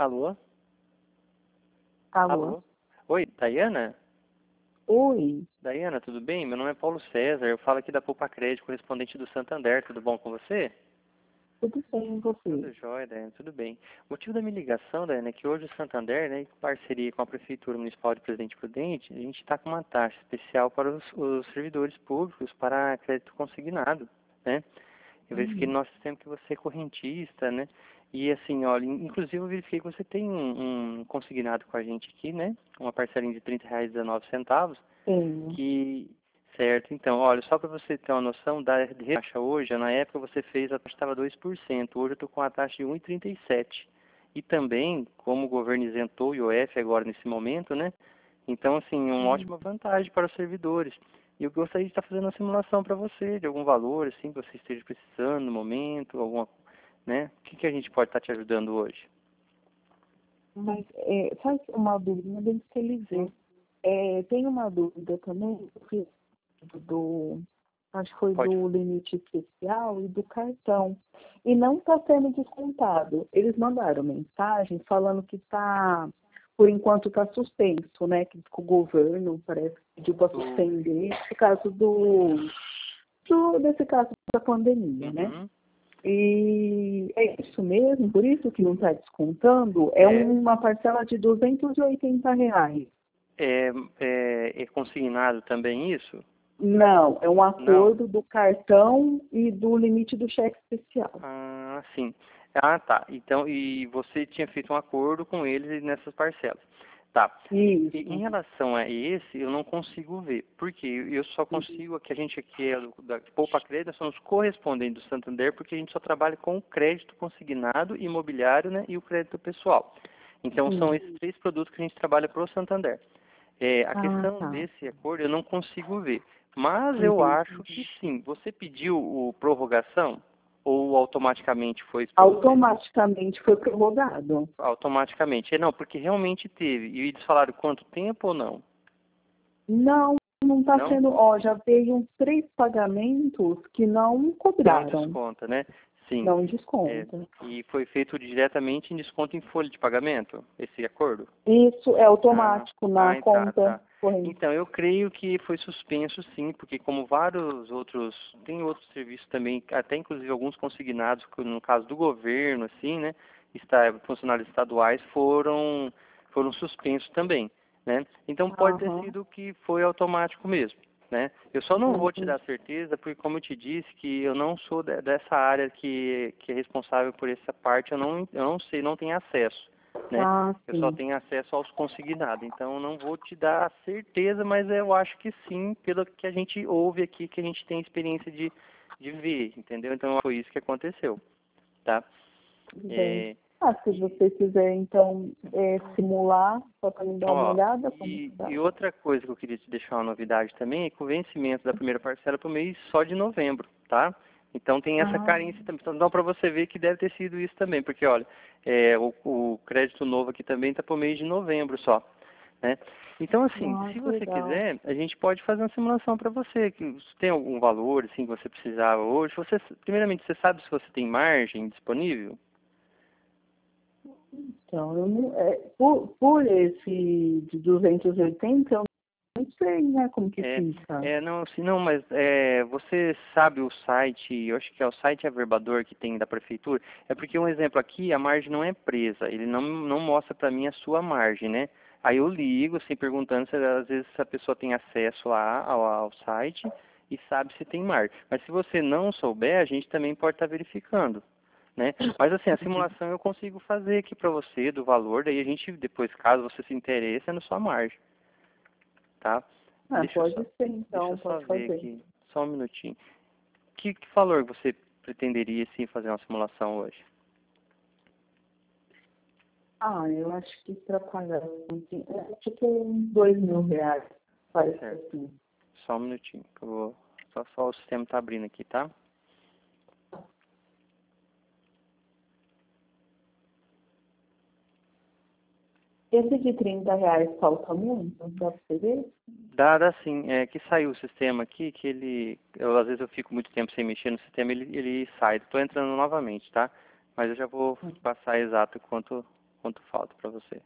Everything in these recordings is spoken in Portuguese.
Alô? Alô? Alô? Oi, Daiana? Oi, Daiana, tudo bem? Meu nome é Paulo César, eu falo aqui da Poupa Crédito, correspondente do Santander, tudo bom com você? tudo bem e você? Tudo jóia, Daiana, tudo bem. O motivo da minha ligação, Daiana, é que hoje o Santander, né, em parceria com a Prefeitura Municipal de Presidente Prudente, a gente está com uma taxa especial para os servidores públicos para crédito consignado, né? Eu verifiquei no Hum, nosso sistema que você é correntista, né? E assim, olha, inclusive eu verifiquei que você tem um consignado com a gente aqui, né? Uma parcelinha de R$ 30,19, tenho. que, certo, então, olha, só para você ter uma noção da taxa hoje, na época você fez, a taxa estava 2%, hoje eu estou com a taxa de 1,37. E também, como o governo isentou o IOF agora nesse momento, né? Então, assim, uma Hum, ótima vantagem para os servidores. E eu gostaria de estar fazendo uma simulação para você, de algum valor, assim, que você esteja precisando no momento, alguma, né? O que que a gente pode estar te ajudando hoje? Mas faz uma dúvida bem que ele Sim. vê. Tem uma dúvida também do, acho que foi Pode. do limite especial e do cartão. E não está sendo descontado. Eles mandaram mensagem falando que está, por enquanto está suspenso, né? Que o governo parece que pediu para Do... suspender por causa desse caso da pandemia, né? Uhum. E é isso mesmo, por isso que não está descontando, é É, uma parcela de R$ 280. é consignado também isso? Não, é um Não. acordo do cartão e do limite do cheque especial. Ah, sim. Ah, tá. Então, e você tinha feito um acordo com eles nessas parcelas. Tá. Em Isso. relação a esse, eu não consigo ver. Porque eu só consigo, que a gente aqui é da Poupa Crédito, nós somos correspondentes do Santander, porque a gente só trabalha com o crédito consignado, imobiliário, né, e o crédito pessoal. Então, são Sim. esses três produtos que a gente trabalha para o Santander. A Ah, questão tá. desse acordo eu não consigo ver. Mas eu acho Entendi. que sim. Você pediu o prorrogação ou automaticamente foi para você? Automaticamente foi prorrogado. Automaticamente. Não, porque realmente teve. E eles falaram quanto tempo ou não? Não, não está Não? sendo. Ó, já veio uns 3 pagamentos que não Não cobraram, desconta, né? Sim. não É, desconta. e foi feito diretamente em desconto em folha de pagamento, esse acordo? Isso é Ah, automático na tá, conta tá. corrente. Então, eu creio que foi suspenso sim, porque como vários outros, tem outros serviços também, até inclusive alguns consignados, no caso do governo, assim, né, funcionários estaduais foram suspensos também, né? Então, pode ter Aham, sido que foi automático mesmo, né? Eu só não vou te dar entendi. certeza, porque como eu te disse, que eu não sou dessa área que é responsável por essa parte, eu não sei, não tenho acesso, né? Ah, Eu só sim. tenho acesso aos consignados, então eu não vou te dar a certeza, mas eu acho que sim, pelo que a gente ouve aqui, que a gente tem experiência de ver, entendeu? Então foi isso que aconteceu, tá? Tudo bem. É, Ah, se e, você quiser, então, simular, só para me dar uma ó, olhada, como que e dá. outra coisa que eu queria te deixar uma novidade também é que o vencimento da primeira parcela para o mês só de novembro, tá? Então tem essa Ah, carência também. Então dá para você ver que deve ter sido isso também, porque olha, o crédito novo aqui também está para o mês de novembro só, né? Então, assim, se que você legal. quiser, a gente pode fazer uma simulação para você, que se tem algum valor, assim, que você precisava hoje. Primeiramente, você sabe se você tem margem disponível? Então, eu não, por esse de 280, eu não sei, né, como que É, fica. não, assim, não, mas você sabe o site, eu acho que é o site Averbador que tem da prefeitura, é porque um exemplo aqui, a margem não é presa, ele não mostra para mim a sua margem, né? Aí eu ligo, assim, perguntando se às vezes a pessoa tem acesso lá ao site e sabe se tem margem. Mas se você não souber, a gente também pode estar verificando, né? Mas assim, a simulação eu consigo fazer aqui para você do valor, daí a gente depois, caso você se interesse, é na sua margem, tá? Ah, Deixa eu pode só, ser, deixa eu então, só pode ver fazer. aqui, só um minutinho. Que valor você pretenderia sim fazer uma simulação hoje? Ah, eu acho que para pagar, assim, tipo uns R$ 2.000, parece Certo. assim. Só um minutinho, que eu vou. Só o sistema tá abrindo aqui, tá? Esse de R$ 30 falta muito, dá para você ver? Dá sim, que saiu o sistema aqui, que às vezes eu fico muito tempo sem mexer no sistema, ele sai. Estou entrando novamente, tá? Mas eu já vou passar exato quanto falta para você.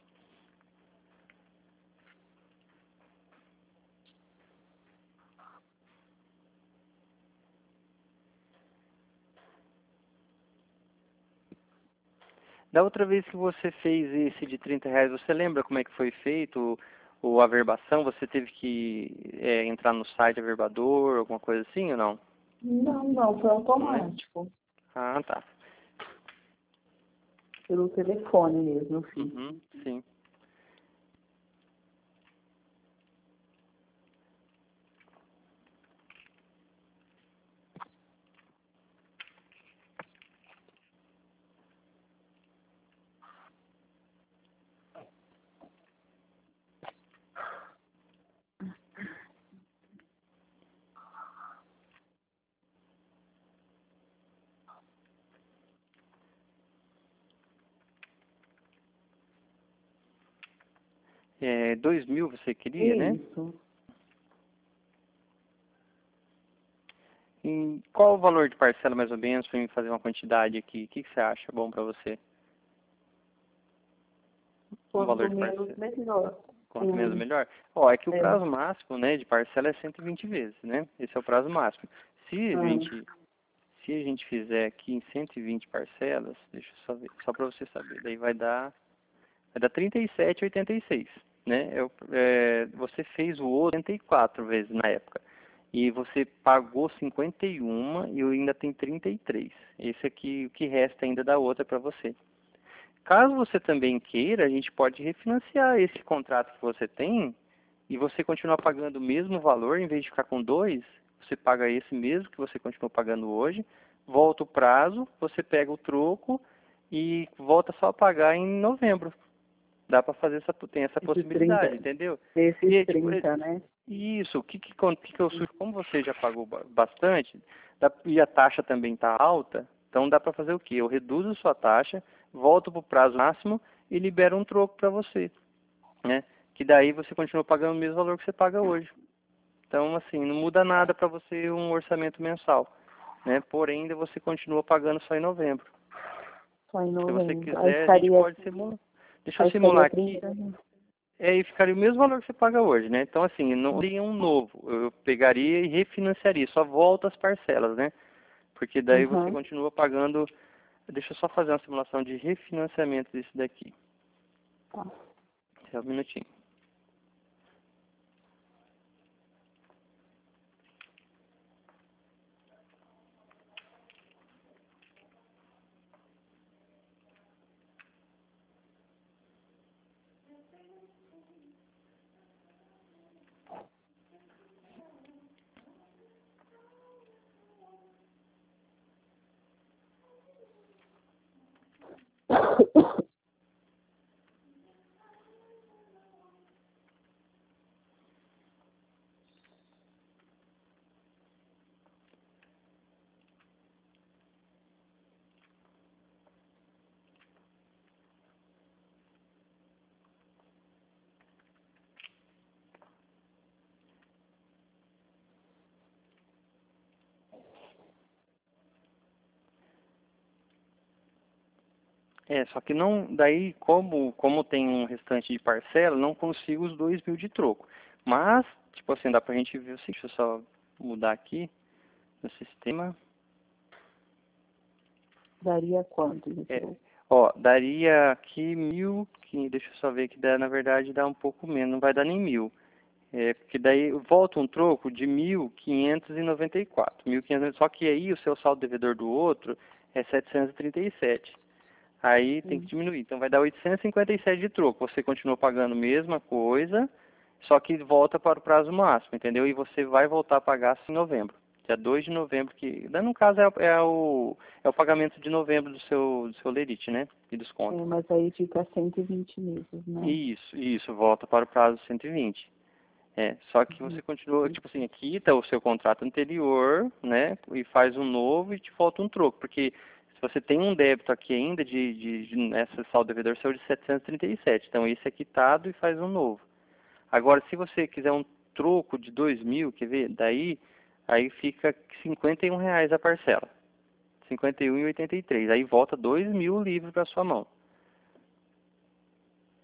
Da outra vez que você fez esse de R$ 30, você lembra como é que foi feito a averbação? Você teve que entrar no site averbador, alguma coisa assim ou não? Não, foi Não é? automático. Ah, tá. Pelo telefone mesmo, eu fiz. Uhum, sim. É, 2.000 você queria, né? Isso. E qual o valor de parcela mais ou menos para mim fazer uma quantidade aqui? O que você acha bom para você? Um valor Quanto de menos, parcela. melhor. Quanto menos melhor? Ó, é que o É. prazo máximo, né, de parcela é 120 vezes, né? Esse é o prazo máximo. Se a Ah, gente Se a gente fizer aqui em 120 parcelas, deixa eu só ver, só para você saber, daí vai dar 37,86, né? Você fez o outro 84 vezes na época. E você pagou 51 e ainda tem 33. Esse aqui, o que resta ainda da outra para você. Caso você também queira, a gente pode refinanciar esse contrato que você tem e você continuar pagando o mesmo valor, em vez de ficar com dois, você paga esse mesmo que você continuou pagando hoje, volta o prazo, você pega o troco e volta só a pagar em novembro. Dá para fazer tem essa esses possibilidade, 30, entendeu? esses Tipo, 30, né? isso, o que eu sugiro, como você já pagou bastante, e a taxa também está alta, então dá para fazer o quê? Eu reduzo a sua taxa, volto para o prazo máximo e libero um troco para você, né? Que daí você continua pagando o mesmo valor que você paga hoje. Então, assim, não muda nada para você um orçamento mensal, né? Porém, ainda você continua pagando só em novembro. Só em Se você novembro. quiser, a gente pode simular. Deixa eu Aí simular ficaria aqui. 30, né? E ficaria o mesmo valor que você paga hoje, né? Então, assim, não seria um novo. Eu pegaria e refinanciaria, só volta as parcelas, né? Porque daí você Uhum. continua pagando. Deixa eu só fazer uma simulação de refinanciamento disso daqui. Tá. Só um minutinho. Só que não, daí como tem um restante de parcela, não consigo os 2.000 de troco. Mas, tipo assim, dá pra gente ver o seguinte, deixa eu só mudar aqui no sistema. Daria quanto de É, troco? daria aqui 1.000, que deixa eu só ver que dá, na verdade dá um pouco menos, não vai dar nem 1.000. Porque daí volta um troco de 1.594. 1.500, só que aí o seu saldo devedor do outro é 737. Aí tem que Hum. diminuir. Então vai dar 857 de troco. Você continua pagando a mesma coisa, só que volta para o prazo máximo, entendeu? E você vai voltar a pagar em novembro. Dia 2 de novembro, que no caso é o pagamento de novembro do seu lerite, né? E dos contos. Mas aí fica 120 meses, né? Isso, volta para o prazo 120. Só que você continua, tipo assim, quita o seu contrato anterior, né, e faz um novo e te falta um troco, porque se você tem um débito aqui ainda essa saldo devedor seu de 737, então esse é quitado e faz um novo. Agora, se você quiser um troco de 2.000, quer ver, aí fica R$ 51 a parcela, 51,83, aí volta 2.000 livre para sua mão.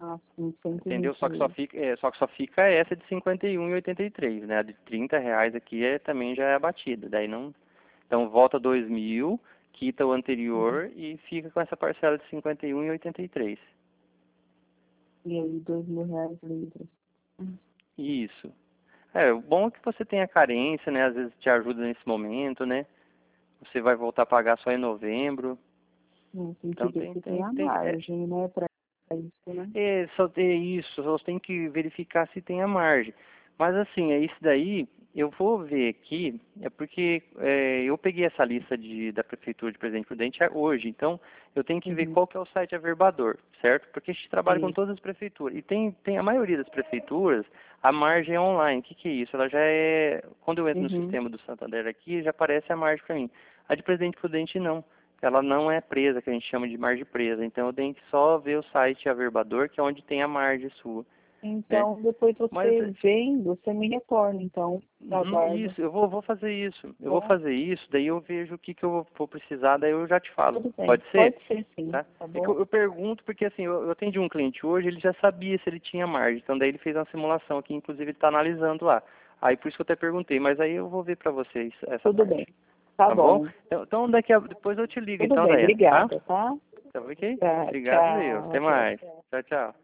Ah, sim, Entendeu? Só que 126. só que só fica essa de 51,83, né? A de R$ 30 aqui também já é abatida. Daí não. Então volta 2.000, quita o anterior e fica com essa parcela de 51,83. E aí, R$ 2.000 livres. Isso. O bom é que você tem a carência, né? Às vezes te ajuda nesse momento, né? Você vai voltar a pagar só em novembro. Tem que Então ver se tem a margem, né, para isso, né? só ter isso, só tem que verificar se tem a margem. Mas assim, é isso daí, eu vou ver aqui, é porque eu peguei essa lista da Prefeitura de Presidente Prudente hoje, então eu tenho que ver qual que é o site averbador, certo? Porque a gente trabalha com Sim. todas as prefeituras. E tem a maioria das prefeituras, a margem é online. O que que é isso? Ela já é, quando eu entro no sistema do Santander aqui, já aparece a margem para mim. A de Presidente Prudente não. Ela não é presa, que a gente chama de margem presa. Então eu tenho que só ver o site averbador, que é onde tem a margem sua, né? Então, depois Mas você vendo, você me retorna, então, da guarda. isso, eu vou fazer isso. Eu vou Bom, fazer isso, daí eu vejo o que que eu vou precisar, daí eu já te falo. tudo bem. Pode ser? Pode ser, sim, Tá? tá É que bom? eu pergunto porque assim, eu atendi um cliente hoje, ele já sabia se ele tinha margem. Então daí ele fez uma simulação aqui, inclusive ele está analisando lá. Aí por isso que eu até perguntei, mas aí eu vou ver para vocês essa Tudo parte. bem. Tá Tá bom? bom. Então depois eu te ligo Tudo então, bem, Daiane, tá? obrigada, tá? Tá ok? Tá, Obrigado, eu. tchau, Até até. mais. Tchau, tchau.